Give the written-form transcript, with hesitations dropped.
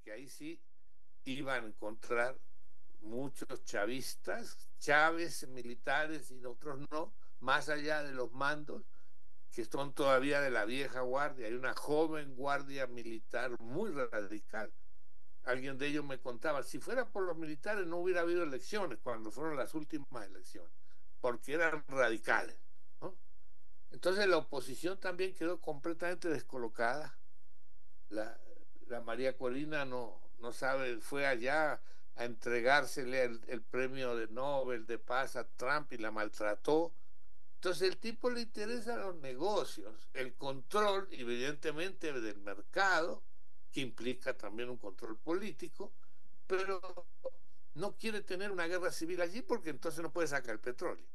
porque ahí sí iban a encontrar muchos chavistas, Chávez militares y otros no, más allá de los mandos, que son todavía de la vieja guardia. Hay una joven guardia militar muy radical. Alguien de ellos me contaba, si fuera por los militares no hubiera habido elecciones cuando fueron las últimas elecciones, porque eran radicales, ¿no? Entonces la oposición también quedó completamente descolocada. La, la María Corina no sabe, fue allá a entregársele el premio de Nobel de Paz a Trump y la maltrató. Entonces el tipo le interesa los negocios, el control, evidentemente, del mercado, que implica también un control político, pero no quiere tener una guerra civil allí porque entonces no puede sacar el petróleo.